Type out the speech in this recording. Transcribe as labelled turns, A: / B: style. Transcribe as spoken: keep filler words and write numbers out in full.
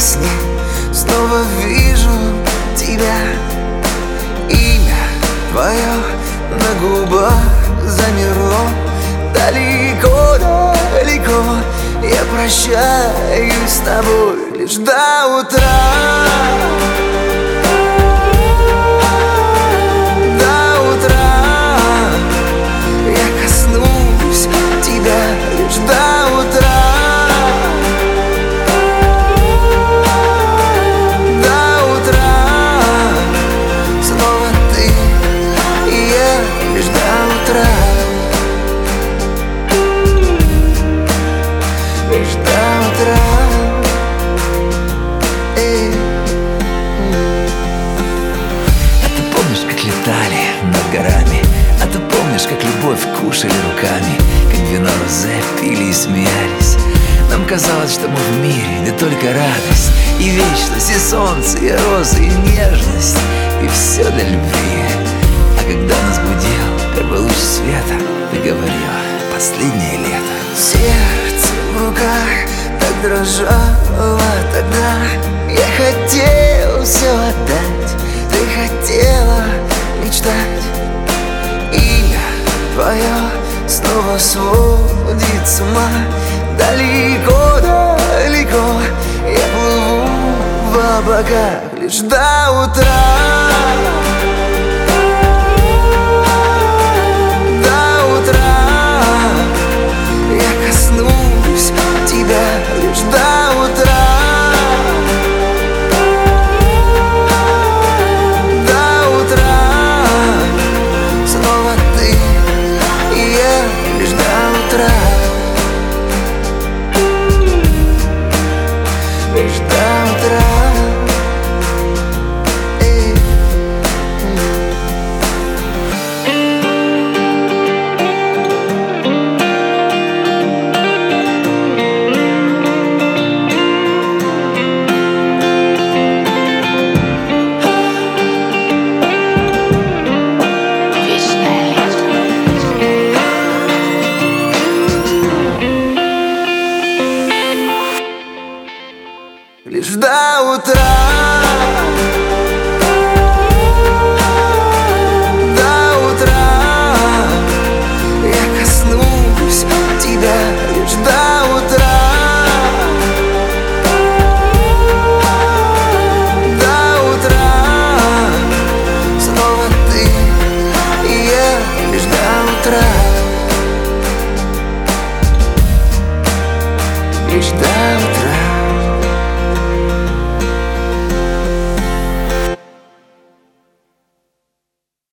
A: сне снова вижу тебя. Имя твое на губах замерло. Далеко, далеко я прощаюсь с тобой лишь до утра. До утра я коснусь тебя лишь до утра. До утра снова ты и я лишь до утра. Лишь до утра. Эй. А ты помнишь, как летали над горами? А ты помнишь, как любовь кушали руками? Как вино розе пили и смеялись? Нам казалось, что мы в мире, да только радость и вечность, и солнце, и розы, и нежность, и все для любви. А когда нас будил первый луч света, ты говорила: последнее лето. Сердце в руках так дрожало тогда. Я хотел все отдать, ты хотела мечтать. Имя твое снова сводит с ума. Далеко, далеко я плыву в облаках лишь до утра. До утра я коснусь тебя лишь до утра. До утра снова ты и я лишь до утра. Лишь до утра. Эй. Лишь до утра.